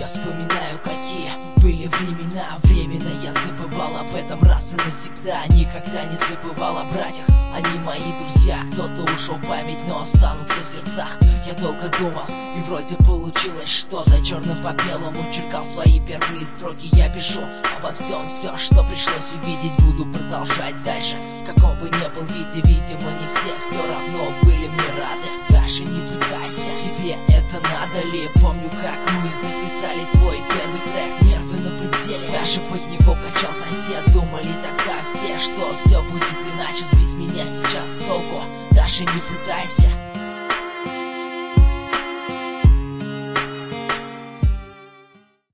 Я вспоминаю, какие были времена. Временно я забывал об этом раз и навсегда. Никогда не забывал о братьях, они мои друзья. Кто-то ушел в память, но останутся в сердцах. Я долго думал, и вроде получилось что-то. Черным по белому черкал свои первые строки. Я пишу обо всем, все, что пришлось увидеть. Буду продолжать дальше, каком бы ни был виде. Видимо, не все равно были мне рады. Даже не пытайся, тебе это надо ли? Помню, как мы записали свой первый трек. Нервы на пределе, даже под него качал сосед. Думали тогда все, что все будет иначе. Сбить меня сейчас с толку, даже не пытайся.